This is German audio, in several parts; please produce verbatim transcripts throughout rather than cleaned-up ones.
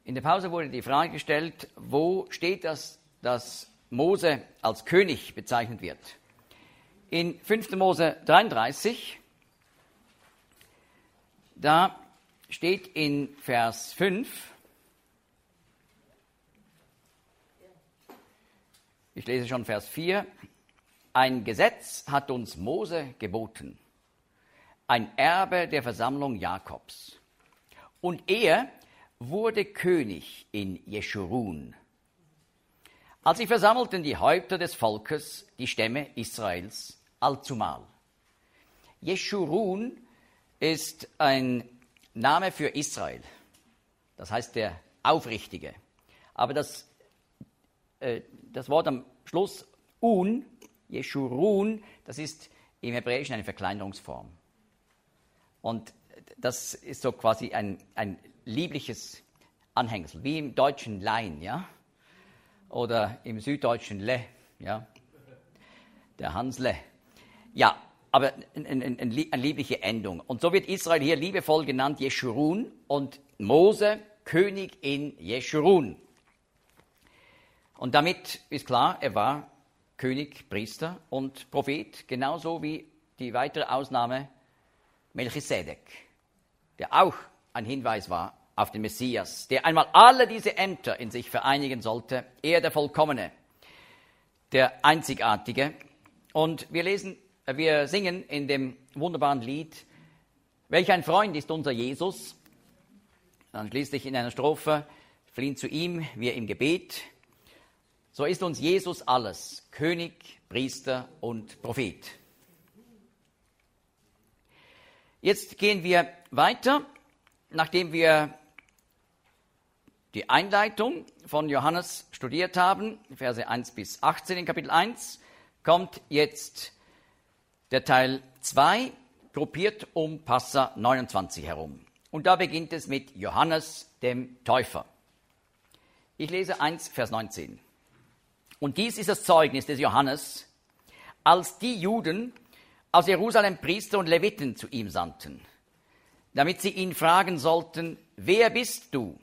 In der Pause wurde die Frage gestellt, wo steht das, dass Mose als König bezeichnet wird. In fünfter Mose dreiunddreißig, da steht in Vers fünf, ich lese schon Vers vier, ein Gesetz hat uns Mose geboten, ein Erbe der Versammlung Jakobs. Und er wurde König in Jeschurun. Als sie versammelten die Häupter des Volkes, die Stämme Israels, allzumal. Jeschurun ist ein Name für Israel. Das heißt der Aufrichtige. Aber das, äh, das Wort am Schluss, Un, Jeschurun, das ist im Hebräischen eine Verkleinerungsform. Und das ist so quasi ein, ein liebliches Anhängsel, wie im deutschen Lein, ja, oder im süddeutschen Le, ja, der Hansle. Ja, aber eine ein, ein, ein liebliche Endung. Und so wird Israel hier liebevoll genannt Jeschurun und Mose König in Jeschurun. Und damit ist klar, er war König, Priester und Prophet, genauso wie die weitere Ausnahme Melchisedek, der auch ein Hinweis war auf den Messias, der einmal alle diese Ämter in sich vereinigen sollte, er der Vollkommene, der Einzigartige. Und wir lesen, wir singen in dem wunderbaren Lied, welch ein Freund ist unser Jesus. Dann schließlich in einer Strophe, fliehen zu ihm, wir im Gebet. So ist uns Jesus alles, König, Priester und Prophet. Jetzt gehen wir weiter, nachdem wir die Einleitung von Johannes studiert haben, Verse eins bis achtzehn in Kapitel eins, kommt jetzt der Teil zwei, gruppiert um Passa neunundzwanzig herum. Und da beginnt es mit Johannes dem Täufer. Ich lese eins, Vers neunzehn. Und dies ist das Zeugnis des Johannes, als die Juden aus Jerusalem Priester und Leviten zu ihm sandten, damit sie ihn fragen sollten, wer bist du?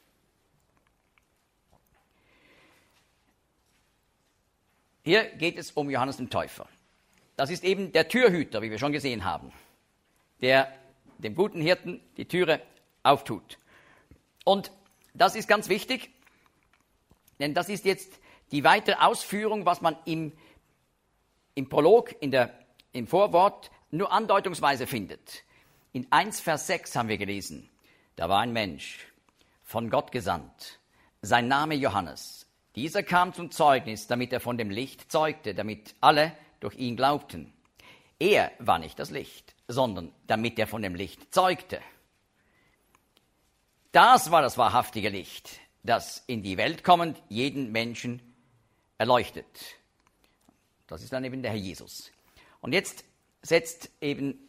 Hier geht es um Johannes den Täufer. Das ist eben der Türhüter, wie wir schon gesehen haben, der dem guten Hirten die Türe auftut. Und das ist ganz wichtig, denn das ist jetzt die weitere Ausführung, was man im, im Prolog, in der, im Vorwort nur andeutungsweise findet. In eins Vers sechs haben wir gelesen, da war ein Mensch, von Gott gesandt, sein Name Johannes. Dieser kam zum Zeugnis, damit er von dem Licht zeugte, damit alle durch ihn glaubten. Er war nicht das Licht, sondern damit er von dem Licht zeugte. Das war das wahrhaftige Licht, das in die Welt kommend jeden Menschen erleuchtet. Das ist dann eben der Herr Jesus. Und jetzt setzt eben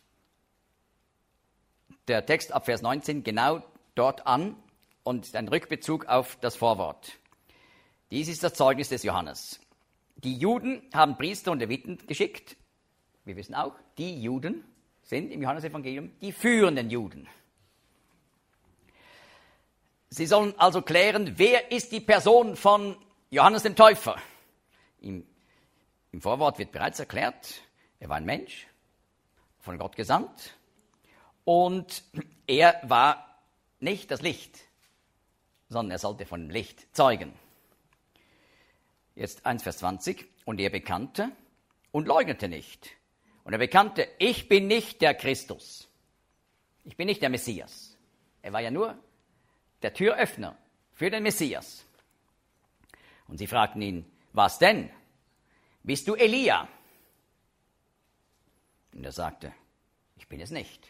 der Text ab Vers neunzehn genau dort an und ist ein Rückbezug auf das Vorwort. Dies ist das Zeugnis des Johannes. Die Juden haben Priester und Leviten geschickt. Wir wissen auch, die Juden sind im Johannesevangelium die führenden Juden. Sie sollen also klären, wer ist die Person von Johannes dem Täufer? Im, im Vorwort wird bereits erklärt, er war ein Mensch, von Gott gesandt, und er war nicht das Licht, sondern er sollte von dem Licht zeugen. Jetzt eins Vers zwanzig. Und er bekannte und leugnete nicht. Und er bekannte, ich bin nicht der Christus. Ich bin nicht der Messias. Er war ja nur der Türöffner für den Messias. Und sie fragten ihn, was denn? Bist du Elia? Und er sagte, ich bin es nicht.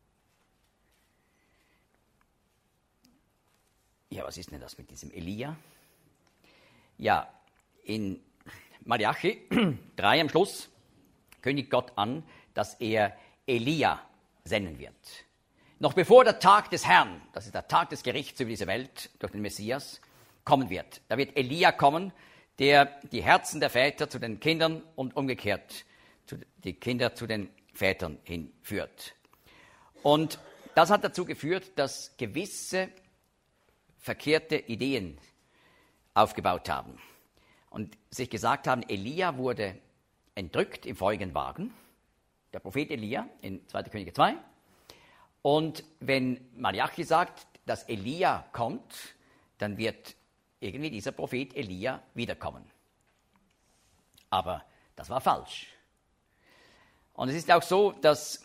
Ja, was ist denn das mit diesem Elia? Ja, in Malachi drei am Schluss kündigt Gott an, dass er Elia senden wird. Noch bevor der Tag des Herrn, das ist der Tag des Gerichts über diese Welt durch den Messias, kommen wird. Da wird Elia kommen, der die Herzen der Väter zu den Kindern und umgekehrt die Kinder zu den Vätern hinführt. Und das hat dazu geführt, dass gewisse verkehrte Ideen aufgebaut haben und sich gesagt haben, Elia wurde entrückt im feurigen Wagen, der Prophet Elia in zweiter Könige zwei. Und wenn Malachi sagt, dass Elia kommt, dann wird irgendwie dieser Prophet Elia wiederkommen. Aber das war falsch. Und es ist auch so, dass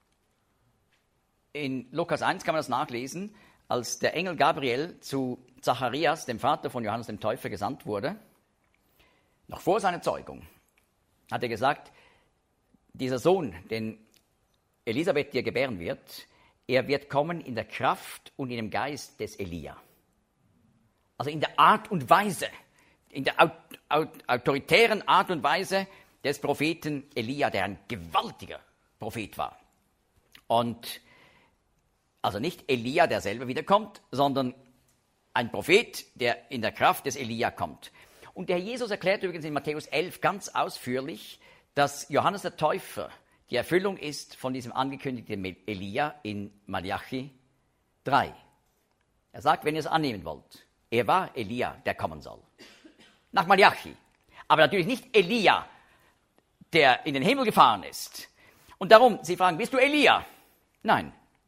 in Lukas eins kann man das nachlesen, als der Engel Gabriel zu Zacharias, dem Vater von Johannes dem Täufer, gesandt wurde, noch vor seiner Zeugung, hat er gesagt, dieser Sohn, den Elisabeth dir gebären wird, er wird kommen in der Kraft und in dem Geist des Elia. Also in der Art und Weise, in der aut- aut- autoritären Art und Weise des Propheten Elia, der ein gewaltiger Prophet war. Und also nicht Elia, der selber wiederkommt, sondern ein Prophet, der in der Kraft des Elia kommt. Und der Jesus erklärt übrigens in Matthäus elf ganz ausführlich, dass Johannes der Täufer die Erfüllung ist von diesem angekündigten Elia in Malachi drei. Er sagt, wenn ihr es annehmen wollt, er war Elia, der kommen soll. Nach Malachi. Aber natürlich nicht Elia, der in den Himmel gefahren ist. Und darum, sie fragen, bist du Elia? Nein,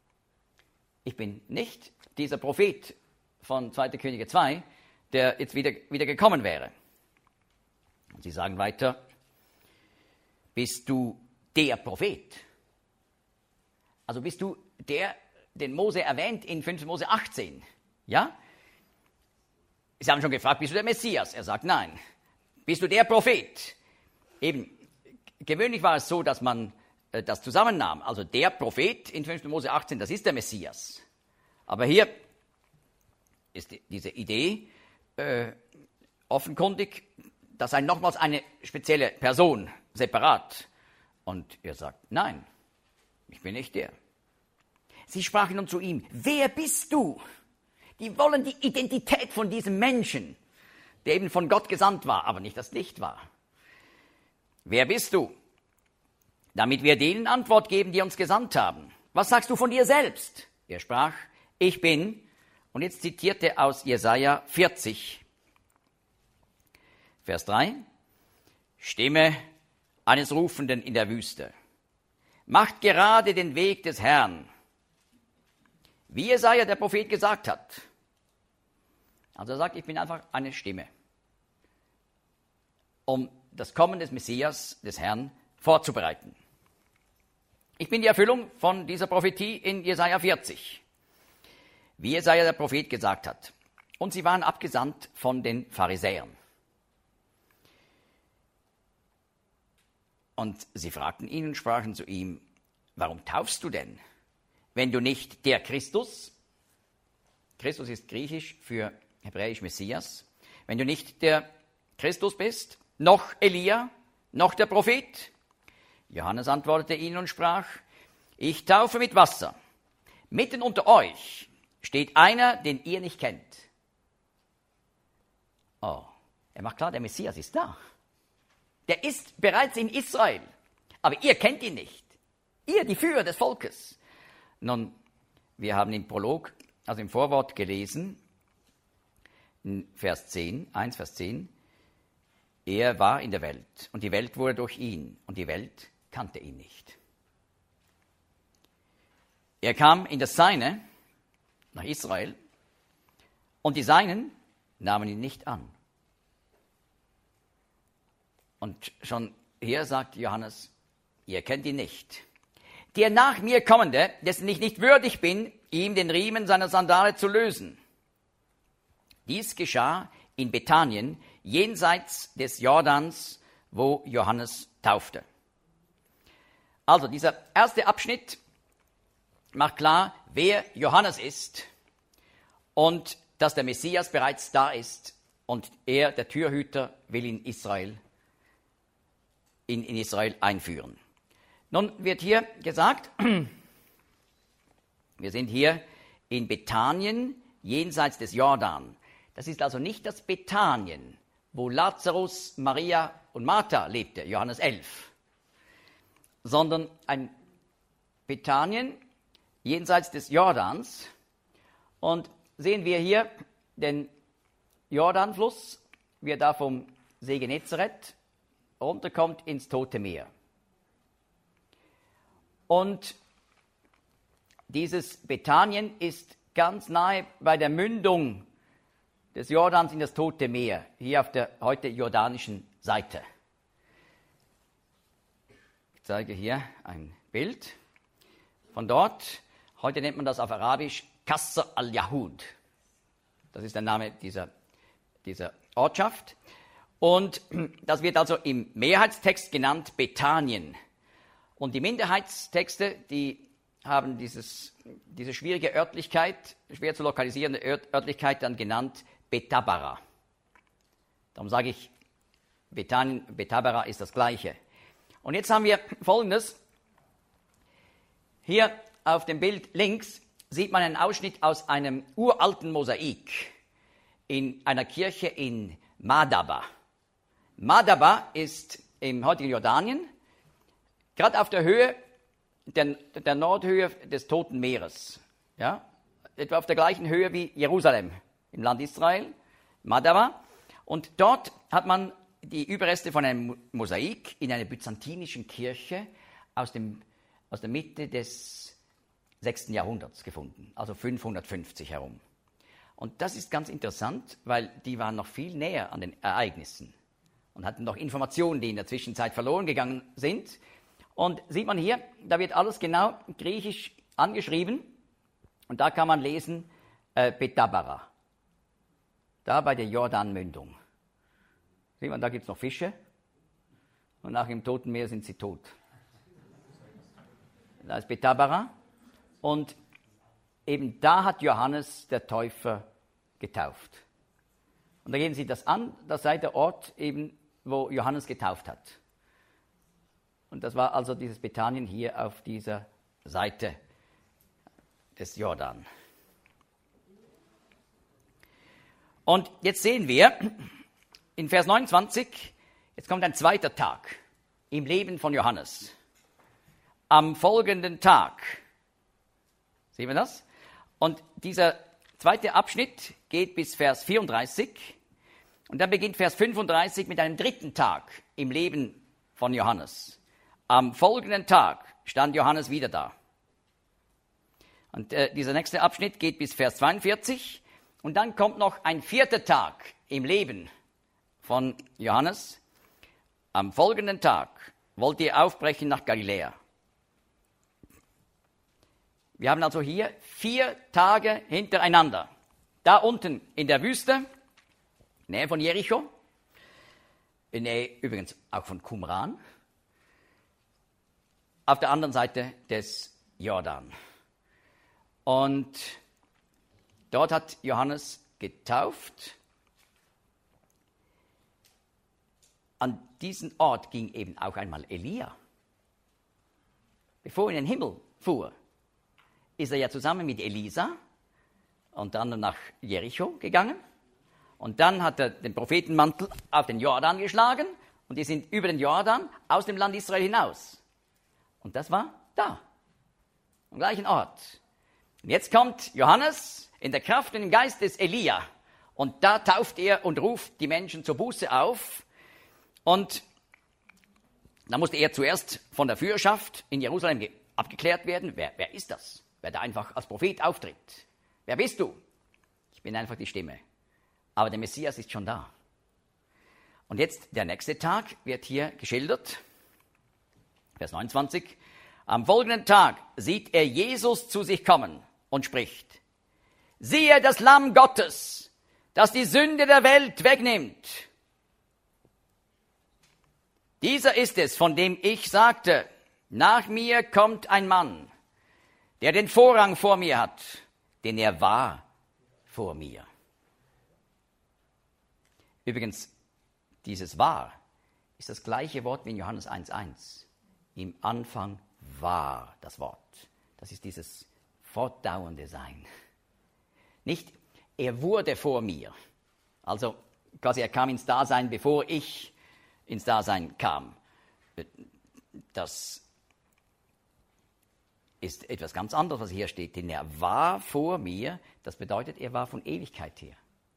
ich bin nicht dieser Prophet von zweiter Könige zwei, der jetzt wieder, wieder gekommen wäre. Und sie sagen weiter, bist du der Prophet? Also bist du der, den Mose erwähnt in fünfter Mose achtzehn? Ja? Sie haben schon gefragt, bist du der Messias? Er sagt nein. Bist du der Prophet? Eben, gewöhnlich war es so, dass man äh, das zusammennahm. Also der Prophet in fünfter Mose achtzehn, das ist der Messias. Aber hier ist die, diese Idee äh, offenkundig, das sei nochmals eine spezielle Person, separat. Und er sagt, nein, ich bin nicht der. Sie sprachen nun zu ihm, wer bist du? Die wollen die Identität von diesem Menschen, der eben von Gott gesandt war, aber nicht das Licht war. Wer bist du? Damit wir denen Antwort geben, die uns gesandt haben. Was sagst du von dir selbst? Er sprach, ich bin, und jetzt zitiert er aus Jesaja vierzig, Vers drei, Stimme eines Rufenden in der Wüste. Macht gerade den Weg des Herrn, wie Jesaja der Prophet gesagt hat. Also er sagt, ich bin einfach eine Stimme, um das Kommen des Messias, des Herrn, vorzubereiten. Ich bin die Erfüllung von dieser Prophetie in Jesaja vierzig, wie Jesaja der Prophet gesagt hat. Und sie waren abgesandt von den Pharisäern. Und sie fragten ihn und sprachen zu ihm, warum taufst du denn, wenn du nicht der Christus, Christus ist griechisch für hebräisch Messias, wenn du nicht der Christus bist, noch Elia, noch der Prophet? Johannes antwortete ihnen und sprach, ich taufe mit Wasser. Mitten unter euch steht einer, den ihr nicht kennt. Oh, er macht klar, der Messias ist da. Der ist bereits in Israel, aber ihr kennt ihn nicht. Ihr, die Führer des Volkes. Nun, wir haben im Prolog, also im Vorwort gelesen, in Vers zehn, eins Vers zehn, er war in der Welt und die Welt wurde durch ihn und die Welt kannte ihn nicht. Er kam in das Seine, nach Israel, und die Seinen nahmen ihn nicht an. Und schon hier sagt Johannes, ihr kennt ihn nicht. Der nach mir kommende, dessen ich nicht würdig bin, ihm den Riemen seiner Sandale zu lösen. Dies geschah in Bethanien, jenseits des Jordans, wo Johannes taufte. Also dieser erste Abschnitt macht klar, wer Johannes ist und dass der Messias bereits da ist und er, der Türhüter, will in Israel In, in Israel einführen. Nun wird hier gesagt, wir sind hier in Bethanien, jenseits des Jordan. Das ist also nicht das Bethanien, wo Lazarus, Maria und Martha lebte, Johannes elf, sondern ein Bethanien jenseits des Jordans. Und sehen wir hier den Jordanfluss, wie er da vom See Genezareth runterkommt ins Tote Meer. Und dieses Bethanien ist ganz nahe bei der Mündung des Jordans in das Tote Meer, hier auf der heute jordanischen Seite. Ich zeige hier ein Bild von dort. Heute nennt man das auf Arabisch Qasr al-Yahud. Das ist der Name dieser, dieser Ortschaft. Und das wird also im Mehrheitstext genannt Bethanien. Und die Minderheitstexte, die haben dieses, diese schwierige Örtlichkeit, schwer zu lokalisierende Örtlichkeit dann genannt Betabara. Darum sage ich, Bethanien, Betabara ist das Gleiche. Und jetzt haben wir Folgendes. Hier auf dem Bild links sieht man einen Ausschnitt aus einem uralten Mosaik in einer Kirche in Madaba. Madaba ist im heutigen Jordanien, gerade auf der Höhe, der, der Nordhöhe des Toten Meeres. Ja? Etwa auf der gleichen Höhe wie Jerusalem im Land Israel, Madaba. Und dort hat man die Überreste von einem Mosaik in einer byzantinischen Kirche aus, dem, aus der Mitte des sechsten Jahrhunderts gefunden, also fünfhundertfünfzig herum. Und das ist ganz interessant, weil die waren noch viel näher an den Ereignissen und hatten noch Informationen, die in der Zwischenzeit verloren gegangen sind. Und sieht man hier, da wird alles genau griechisch angeschrieben und da kann man lesen äh, Betabara, da bei der Jordanmündung. Sieht man, da gibt es noch Fische und nach dem Toten Meer sind sie tot. Da ist Betabara und eben da hat Johannes der Täufer getauft. Und da geben Sie das an, das sei der Ort eben, wo Johannes getauft hat. Und das war also dieses Bethanien hier auf dieser Seite des Jordan. Und jetzt sehen wir in Vers neunundzwanzig, jetzt kommt ein zweiter Tag im Leben von Johannes. Am folgenden Tag. Sehen wir das? Und dieser zweite Abschnitt geht bis Vers vierunddreißig. Und dann beginnt Vers fünfunddreißig mit einem dritten Tag im Leben von Johannes. Am folgenden Tag stand Johannes wieder da. Und äh, dieser nächste Abschnitt geht bis Vers zweiundvierzig. Und dann kommt noch ein vierter Tag im Leben von Johannes. Am folgenden Tag wollte er aufbrechen nach Galiläa. Wir haben also hier vier Tage hintereinander. Da unten in der Wüste, Nähe von Jericho, in Nähe übrigens auch von Qumran, auf der anderen Seite des Jordan. Und dort hat Johannes getauft. An diesen Ort ging eben auch einmal Elia. Bevor er in den Himmel fuhr, ist er ja zusammen mit Elisa und dann nach Jericho gegangen. Und dann hat er den Prophetenmantel auf den Jordan geschlagen und die sind über den Jordan aus dem Land Israel hinaus. Und das war da, am gleichen Ort. Und jetzt kommt Johannes in der Kraft und im Geist des Elia. Und da tauft er und ruft die Menschen zur Buße auf. Und da musste er zuerst von der Führerschaft in Jerusalem abgeklärt werden. Wer, wer ist das? Wer da einfach als Prophet auftritt. Wer bist du? Ich bin einfach die Stimme. Aber der Messias ist schon da. Und jetzt der nächste Tag wird hier geschildert. Vers neunundzwanzig. Am folgenden Tag sieht er Jesus zu sich kommen und spricht: Siehe das Lamm Gottes, das die Sünde der Welt wegnimmt. Dieser ist es, von dem ich sagte, nach mir kommt ein Mann, der den Vorrang vor mir hat, denn er war vor mir. Übrigens, dieses war ist das gleiche Wort wie in Johannes eins eins. Im Anfang war das Wort. Das ist dieses fortdauernde Sein. Nicht, er wurde vor mir. Also quasi er kam ins Dasein, bevor ich ins Dasein kam. Das ist etwas ganz anderes, was hier steht. Denn er war vor mir, das bedeutet, er war von Ewigkeit her.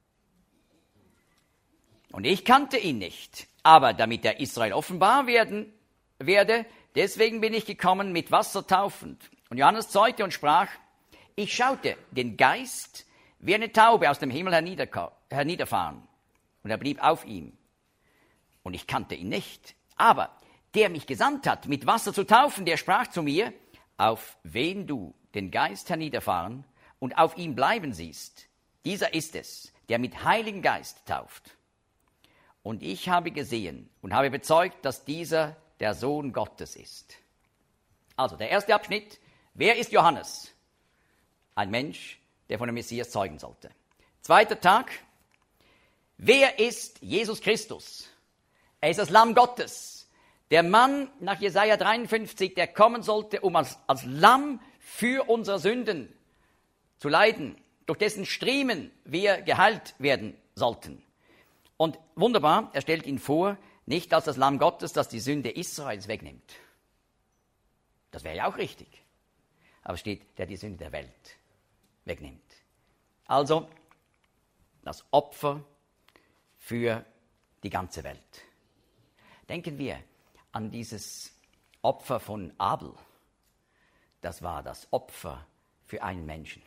Und ich kannte ihn nicht. Aber damit der Israel offenbar werden werde, deswegen bin ich gekommen mit Wasser taufend. Und Johannes zeugte und sprach, ich schaute den Geist wie eine Taube aus dem Himmel herniederfahren. Und er blieb auf ihm. Und ich kannte ihn nicht. Aber der mich gesandt hat, mit Wasser zu taufen, der sprach zu mir, auf wen du den Geist herniederfahren und auf ihm bleiben siehst, dieser ist es, der mit Heiligen Geist tauft. Und ich habe gesehen und habe bezeugt, dass dieser der Sohn Gottes ist. Also der erste Abschnitt, wer ist Johannes? Ein Mensch, der von dem Messias zeugen sollte. Zweiter Tag, wer ist Jesus Christus? Er ist das Lamm Gottes, der Mann nach Jesaja dreiundfünfzig, der kommen sollte, um als, als Lamm für unsere Sünden zu leiden, durch dessen Striemen wir geheilt werden sollten. Und wunderbar, er stellt ihn vor, nicht als das Lamm Gottes, das die Sünde Israels wegnimmt. Das wäre ja auch richtig. Aber es steht, der die Sünde der Welt wegnimmt. Also das Opfer für die ganze Welt. Denken wir an dieses Opfer von Abel. Das war das Opfer für einen Menschen.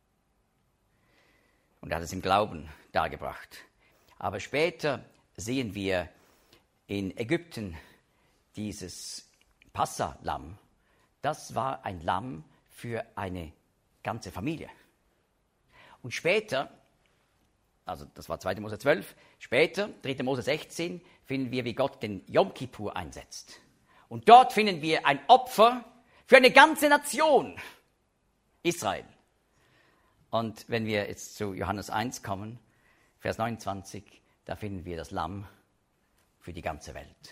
Und er hat es im Glauben dargebracht. Aber später sehen wir in Ägypten dieses Passa-Lamm. Das war ein Lamm für eine ganze Familie. Und später, also das war zweiter Mose zwölf, später, dritter Mose sechzehn, finden wir, wie Gott den Yom Kippur einsetzt. Und dort finden wir ein Opfer für eine ganze Nation, Israel. Und wenn wir jetzt zu Johannes eins kommen, Vers neunundzwanzig, da finden wir das Lamm für die ganze Welt.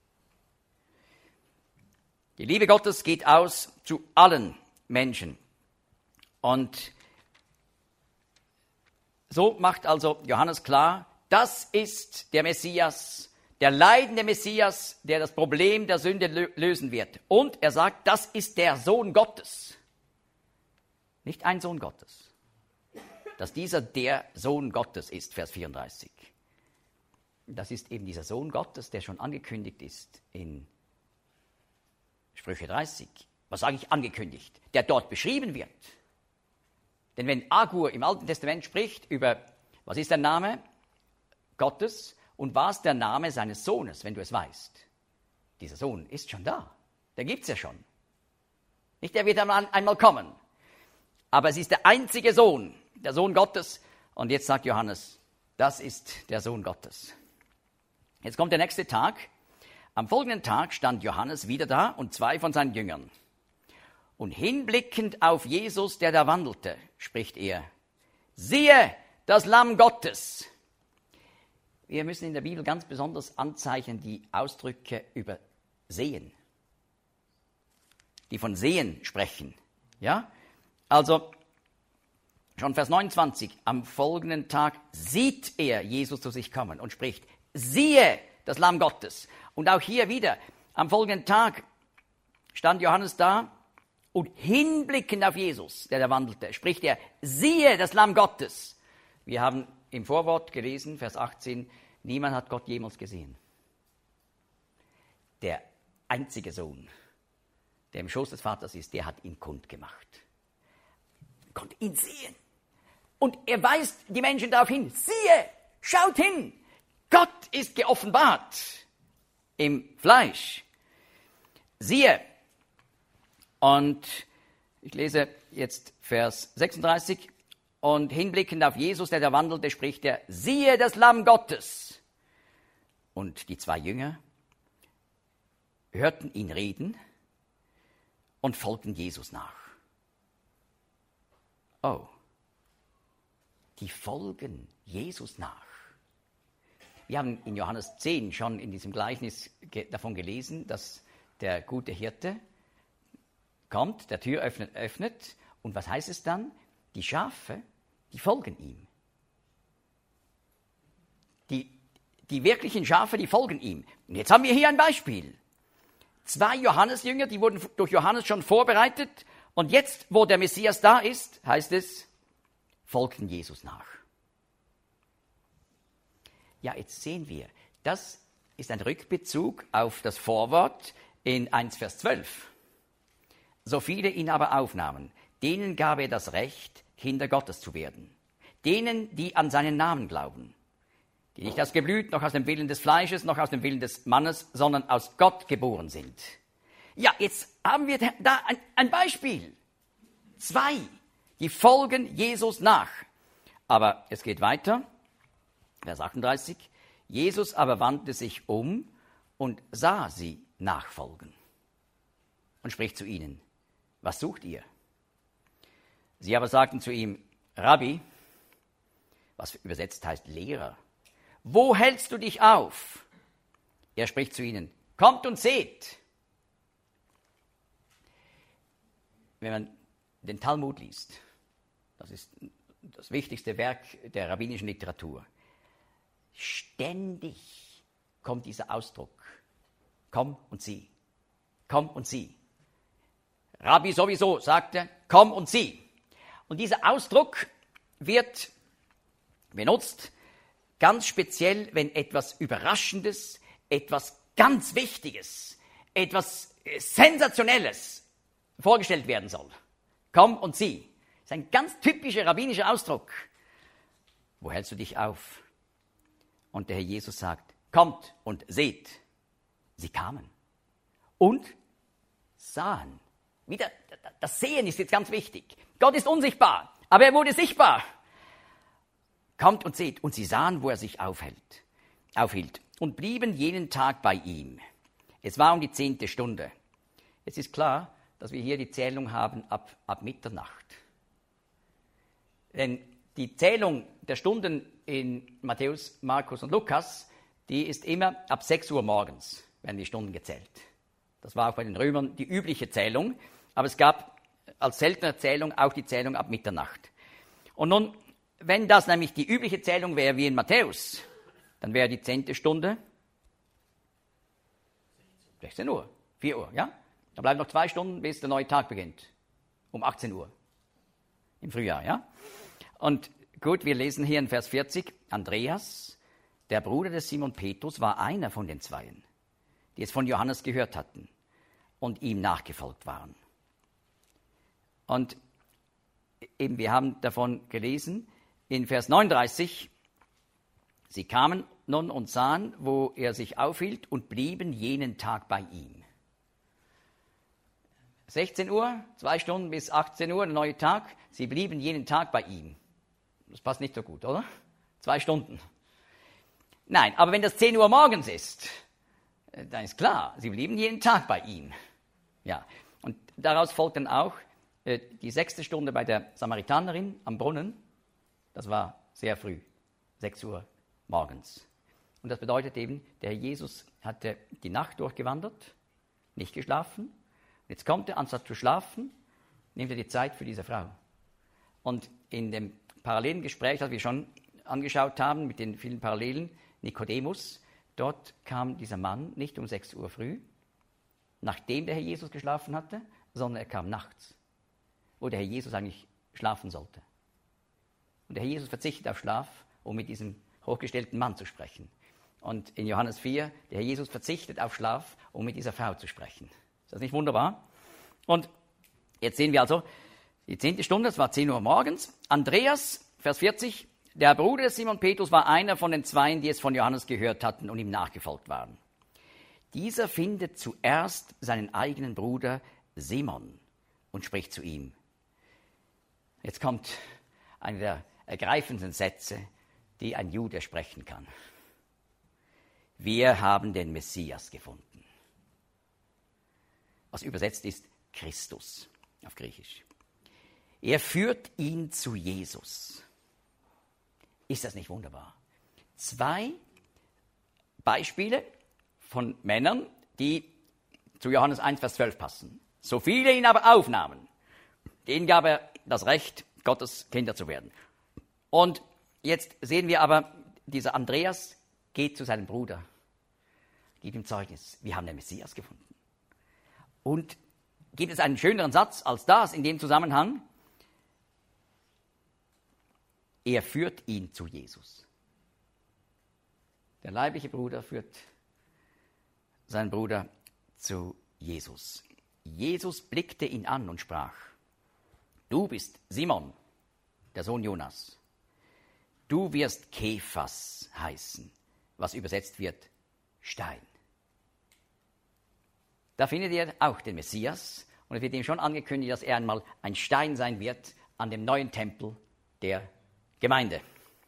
Die Liebe Gottes geht aus zu allen Menschen. Und so macht also Johannes klar, das ist der Messias, der leidende Messias, der das Problem der Sünde lösen wird. Und er sagt, das ist der Sohn Gottes. Nicht ein Sohn Gottes. Dass dieser der Sohn Gottes ist, Vers vierunddreißig. Das ist eben dieser Sohn Gottes, der schon angekündigt ist in Sprüche dreißig. Was sage ich angekündigt? Der dort beschrieben wird. Denn wenn Agur im Alten Testament spricht über, was ist der Name Gottes und was der Name seines Sohnes, wenn du es weißt. Dieser Sohn ist schon da. Der gibt es ja schon. Nicht, der wird einmal kommen. Aber es ist der einzige Sohn, der Sohn Gottes. Und jetzt sagt Johannes, das ist der Sohn Gottes. Jetzt kommt der nächste Tag. Am folgenden Tag stand Johannes wieder da und zwei von seinen Jüngern. Und hinblickend auf Jesus, der da wandelte, spricht er, siehe, das Lamm Gottes. Wir müssen in der Bibel ganz besonders anzeichnen die Ausdrücke über Sehen, die von Sehen sprechen. Ja? Also, schon Vers neunundzwanzig, am folgenden Tag sieht er Jesus zu sich kommen und spricht, siehe, das Lamm Gottes. Und auch hier wieder, am folgenden Tag stand Johannes da und hinblickend auf Jesus, der da wandelte, spricht er, siehe, das Lamm Gottes. Wir haben im Vorwort gelesen, Vers achtzehn, niemand hat Gott jemals gesehen. Der einzige Sohn, der im Schoß des Vaters ist, der hat ihn kundgemacht. Konnte ihn sehen. Und er weist die Menschen darauf hin, siehe, schaut hin, Gott ist geoffenbart im Fleisch. Siehe, und ich lese jetzt Vers sechsunddreißig, und hinblickend auf Jesus, der da wandelte, spricht er, siehe das Lamm Gottes. Und die zwei Jünger hörten ihn reden und folgten Jesus nach. Oh, die folgen Jesus nach. Wir haben in Johannes zehn schon in diesem Gleichnis ge- davon gelesen, dass der gute Hirte kommt, der Tür öffnet, öffnet und was heißt es dann? Die Schafe, die folgen ihm. Die, die wirklichen Schafe, die folgen ihm. Und jetzt haben wir hier ein Beispiel. Zwei Johannesjünger, die wurden durch Johannes schon vorbereitet und jetzt, wo der Messias da ist, heißt es, folgten Jesus nach. Ja, jetzt sehen wir, das ist ein Rückbezug auf das Vorwort in eins Vers zwölf. So viele ihn aber aufnahmen, denen gab er das Recht, Kinder Gottes zu werden. Denen, die an seinen Namen glauben. Die nicht aus Geblüt, noch aus dem Willen des Fleisches, noch aus dem Willen des Mannes, sondern aus Gott geboren sind. Ja, jetzt haben wir da ein, ein Beispiel. Zwei, die folgen Jesus nach. Aber es geht weiter. Vers achtunddreißig. Jesus aber wandte sich um und sah sie nachfolgen. Und spricht zu ihnen, was sucht ihr? Sie aber sagten zu ihm, Rabbi, was übersetzt heißt Lehrer, wo hältst du dich auf? Er spricht zu ihnen, kommt und seht. Wenn man den Talmud liest, das ist das wichtigste Werk der rabbinischen Literatur, ständig kommt dieser Ausdruck, komm und sieh, komm und sieh. Rabbi sowieso sagte, komm und sieh. Und dieser Ausdruck wird benutzt, ganz speziell, wenn etwas Überraschendes, etwas ganz Wichtiges, etwas Sensationelles vorgestellt werden soll. Komm und sieh. Das ist ein ganz typischer rabbinischer Ausdruck. Wo hältst du dich auf? Und der Herr Jesus sagt, kommt und seht. Sie kamen und sahen. Wieder, das Sehen ist jetzt ganz wichtig. Gott ist unsichtbar, aber er wurde sichtbar. Kommt und seht. Und sie sahen, wo er sich aufhält, aufhielt und blieben jenen Tag bei ihm. Es war um die zehnte Stunde. Es ist klar, dass wir hier die Zählung haben ab, ab Mitternacht. Denn die Zählung der Stunden in Matthäus, Markus und Lukas, die ist immer ab sechs Uhr morgens, werden die Stunden gezählt. Das war auch bei den Römern die übliche Zählung, aber es gab als seltene Zählung auch die Zählung ab Mitternacht. Und nun, wenn das nämlich die übliche Zählung wäre wie in Matthäus, dann wäre die zehnte Stunde sechzehn Uhr, vier Uhr, ja? Da bleiben noch zwei Stunden, bis der neue Tag beginnt. Um achtzehn Uhr. Im Frühjahr, ja? Und gut, wir lesen hier in Vers vierzig, Andreas, der Bruder des Simon Petrus, war einer von den Zweien, die es von Johannes gehört hatten und ihm nachgefolgt waren. Und eben, wir haben davon gelesen, in Vers neununddreißig, sie kamen nun und sahen, wo er sich aufhielt und blieben jenen Tag bei ihm. sechzehn Uhr, zwei Stunden bis achtzehn Uhr, der neue Tag, sie blieben jenen Tag bei ihm. Das passt nicht so gut, oder? Zwei Stunden. Nein, aber wenn das zehn Uhr morgens ist, dann ist klar, sie blieben jeden Tag bei ihm. Ja, und daraus folgt dann auch äh, die sechste Stunde bei der Samaritanerin am Brunnen. Das war sehr früh, sechs Uhr morgens. Und das bedeutet eben, der Herr Jesus hatte die Nacht durchgewandert, nicht geschlafen. Und jetzt kommt er, anstatt zu schlafen, nimmt er die Zeit für diese Frau. Und in dem parallelen Gespräch, das wir schon angeschaut haben, mit den vielen Parallelen, Nikodemus, dort kam dieser Mann nicht um sechs Uhr früh, nachdem der Herr Jesus geschlafen hatte, sondern er kam nachts, wo der Herr Jesus eigentlich schlafen sollte. Und der Herr Jesus verzichtet auf Schlaf, um mit diesem hochgestellten Mann zu sprechen. Und in Johannes vier, der Herr Jesus verzichtet auf Schlaf, um mit dieser Frau zu sprechen. Ist das nicht wunderbar? Und jetzt sehen wir also, die zehnte Stunde, es war zehn Uhr morgens. Andreas, Vers vierzig, der Bruder des Simon Petrus war einer von den Zweien, die es von Johannes gehört hatten und ihm nachgefolgt waren. Dieser findet zuerst seinen eigenen Bruder Simon und spricht zu ihm. Jetzt kommt einer der ergreifenden Sätze, die ein Jude sprechen kann. Wir haben den Messias gefunden. Was übersetzt ist Christus auf Griechisch. Er führt ihn zu Jesus. Ist das nicht wunderbar? Zwei Beispiele von Männern, die zu Johannes eins, Vers zwölf passen. So viele ihn aber aufnahmen, denen gab er das Recht, Gottes Kinder zu werden. Und jetzt sehen wir aber, dieser Andreas geht zu seinem Bruder, gibt ihm Zeugnis, wir haben den Messias gefunden. Und gibt es einen schöneren Satz als das in dem Zusammenhang? Er führt ihn zu Jesus. Der leibliche Bruder führt seinen Bruder zu Jesus. Jesus blickte ihn an und sprach: Du bist Simon, der Sohn Jonas. Du wirst Kephas heißen, was übersetzt wird Stein. Da findet ihr auch den Messias und es wird ihm schon angekündigt, dass er einmal ein Stein sein wird an dem neuen Tempel der Gemeinde.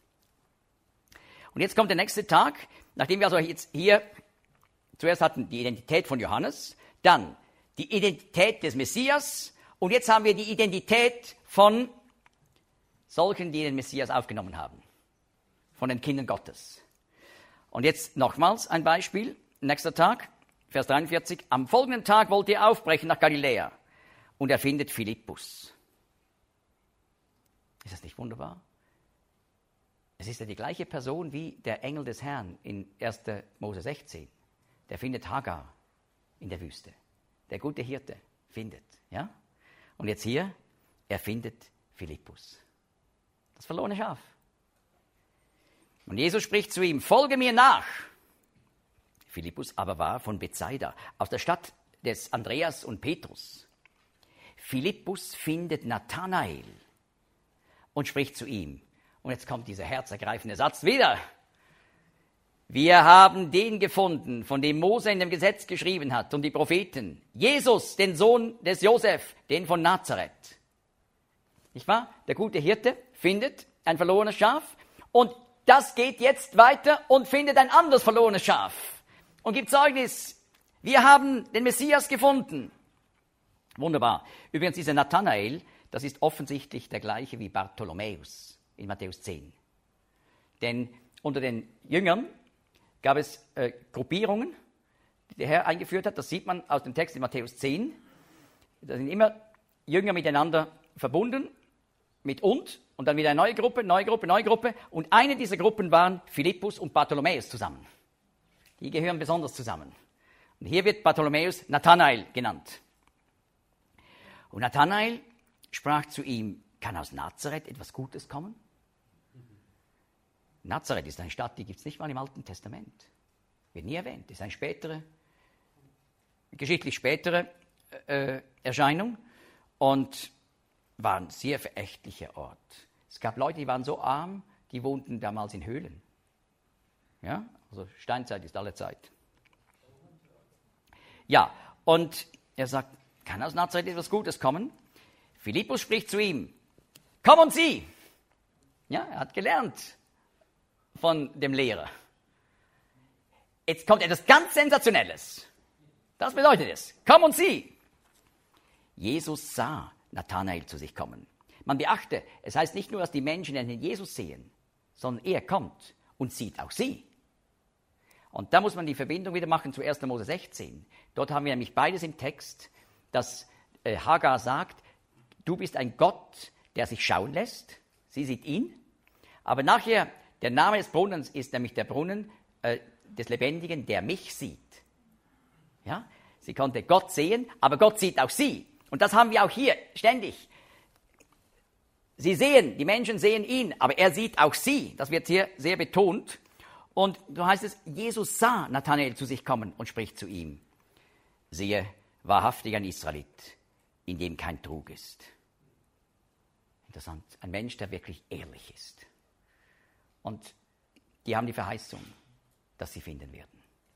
Und jetzt kommt der nächste Tag, nachdem wir also jetzt hier zuerst hatten die Identität von Johannes, dann die Identität des Messias und jetzt haben wir die Identität von solchen, die den Messias aufgenommen haben, von den Kindern Gottes. Und jetzt nochmals ein Beispiel, nächster Tag, Vers dreiundvierzig. Am folgenden Tag wollte er aufbrechen nach Galiläa und er findet Philippus. Ist das nicht wunderbar? Es ist ja die gleiche Person wie der Engel des Herrn in erster Mose sechzehn. Der findet Hagar in der Wüste. Der gute Hirte findet, ja? Und jetzt hier, er findet Philippus, das verlorene Schaf. Und Jesus spricht zu ihm: Folge mir nach. Philippus aber war von Bethsaida, aus der Stadt des Andreas und Petrus. Philippus findet Nathanael und spricht zu ihm. Und jetzt kommt dieser herzergreifende Satz wieder. Wir haben den gefunden, von dem Mose in dem Gesetz geschrieben hat und die Propheten. Jesus, den Sohn des Josef, den von Nazareth. Nicht wahr? Der gute Hirte findet ein verlorenes Schaf und das geht jetzt weiter und findet ein anderes verlorenes Schaf und gibt Zeugnis. Wir haben den Messias gefunden. Wunderbar. Übrigens, dieser Nathanael, das ist offensichtlich der gleiche wie Bartholomäus in Matthäus zehn. Denn unter den Jüngern gab es äh, Gruppierungen, die der Herr eingeführt hat. Das sieht man aus dem Text in Matthäus zehn. Da sind immer Jünger miteinander verbunden, mit und, und dann wieder eine neue Gruppe, neue Gruppe, neue Gruppe. Und eine dieser Gruppen waren Philippus und Bartholomäus zusammen. Die gehören besonders zusammen. Und hier wird Bartholomäus Nathanael genannt. Und Nathanael sprach zu ihm: Kann aus Nazareth etwas Gutes kommen? Nazareth ist eine Stadt, die gibt es nicht mal im Alten Testament. Wird nie erwähnt. Das ist eine spätere, geschichtlich spätere äh, Erscheinung und war ein sehr verächtlicher Ort. Es gab Leute, die waren so arm, die wohnten damals in Höhlen. Ja, also Steinzeit ist alle Zeit. Ja, und er sagt: Kann aus Nazareth etwas Gutes kommen? Philippus spricht zu ihm: Komm und sieh. Ja, er hat gelernt von dem Lehrer. Jetzt kommt etwas ganz Sensationelles. Das bedeutet es: Komm und sieh. Jesus sah Nathanael zu sich kommen. Man beachte, es heißt nicht nur, dass die Menschen den Jesus sehen, sondern er kommt und sieht auch sie. Und da muss man die Verbindung wieder machen zu erster Mose sechzehn. Dort haben wir nämlich beides im Text, dass äh, Hagar sagt: Du bist ein Gott, der sich schauen lässt. Sie sieht ihn. Aber nachher, der Name des Brunnens ist nämlich der Brunnen äh, des Lebendigen, der mich sieht. Ja? Sie konnte Gott sehen, aber Gott sieht auch sie. Und das haben wir auch hier ständig. Sie sehen, die Menschen sehen ihn, aber er sieht auch sie. Das wird hier sehr betont. Und so heißt es: Jesus sah Nathanael zu sich kommen und spricht zu ihm: Siehe, wahrhaftig ein Israelit, in dem kein Trug ist. Interessant, ein Mensch, der wirklich ehrlich ist. Und die haben die Verheißung, dass sie finden werden.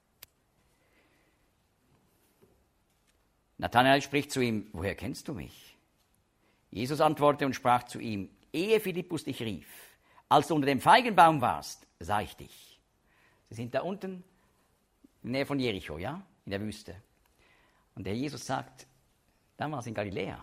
Nathanael spricht zu ihm: Woher kennst du mich? Jesus antwortete und sprach zu ihm: Ehe Philippus dich rief, als du unter dem Feigenbaum warst, sah ich dich. Sie sind da unten in der Nähe von Jericho, ja, in der Wüste. Und der Jesus sagt: Damals in Galiläa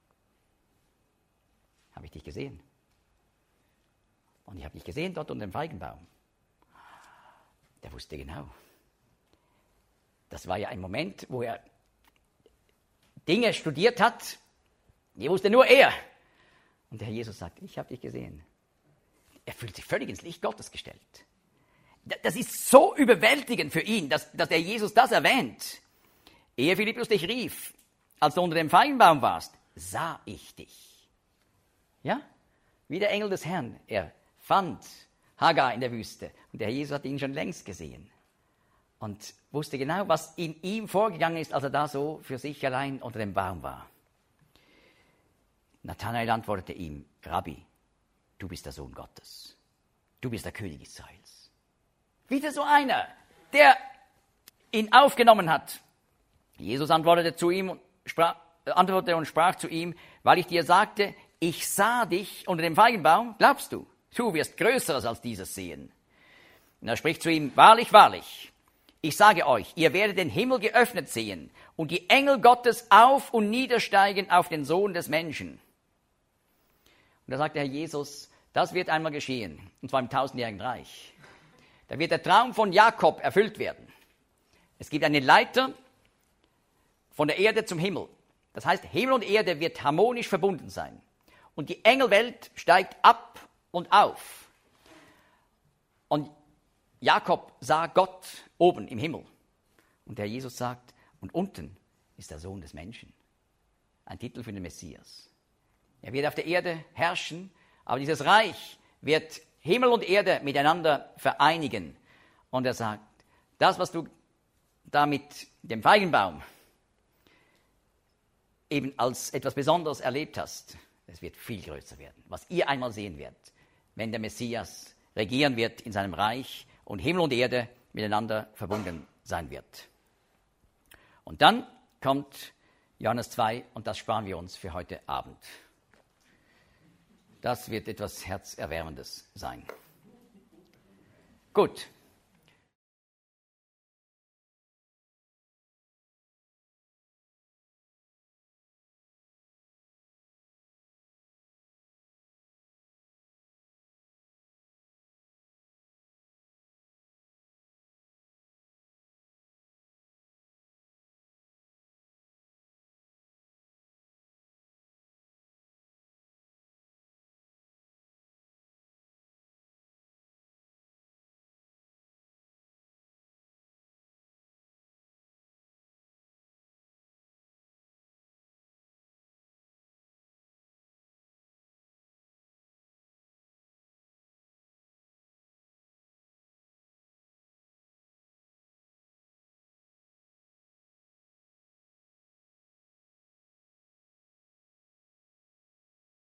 habe ich dich gesehen. Und ich habe dich gesehen dort unter dem Feigenbaum. Der wusste genau. Das war ja ein Moment, wo er Dinge studiert hat, die wusste nur er. Und der Herr Jesus sagt: Ich habe dich gesehen. Er fühlt sich völlig ins Licht Gottes gestellt. Das ist so überwältigend für ihn, dass, dass der Jesus das erwähnt. Ehe Philippus dich rief, als du unter dem Feigenbaum warst, sah ich dich. Ja? Wie der Engel des Herrn. Er fand Hagar in der Wüste. Und der Herr Jesus hat ihn schon längst gesehen und wusste genau, was in ihm vorgegangen ist, als er da so für sich allein unter dem Baum war. Nathanael antwortete ihm, Rabbi, du bist der Sohn Gottes. Du bist der König Israels. Wieder so einer, der ihn aufgenommen hat. Jesus antwortete zu ihm und sprach, antwortete und sprach zu ihm, weil ich dir sagte, ich sah dich unter dem Feigenbaum, glaubst du, du wirst Größeres als dieses sehen. Und er spricht zu ihm, wahrlich, wahrlich, ich sage euch, ihr werdet den Himmel geöffnet sehen und die Engel Gottes auf und niedersteigen auf den Sohn des Menschen. Und da sagt der Herr Jesus, das wird einmal geschehen, und zwar im tausendjährigen Reich. Da wird der Traum von Jakob erfüllt werden. Es gibt eine Leiter von der Erde zum Himmel. Das heißt, Himmel und Erde wird harmonisch verbunden sein. Und die Engelwelt steigt ab und auf. Und Jakob sah Gott oben im Himmel. Und der Jesus sagt, und unten ist der Sohn des Menschen. Ein Titel für den Messias. Er wird auf der Erde herrschen, aber dieses Reich wird Himmel und Erde miteinander vereinigen. Und er sagt, das, was du da mit dem Feigenbaum eben als etwas Besonderes erlebt hast, es wird viel größer werden, was ihr einmal sehen werdet, wenn der Messias regieren wird in seinem Reich und Himmel und Erde miteinander verbunden sein wird. Und dann kommt Johannes zwei und das sparen wir uns für heute Abend. Das wird etwas Herzerwärmendes sein. Gut.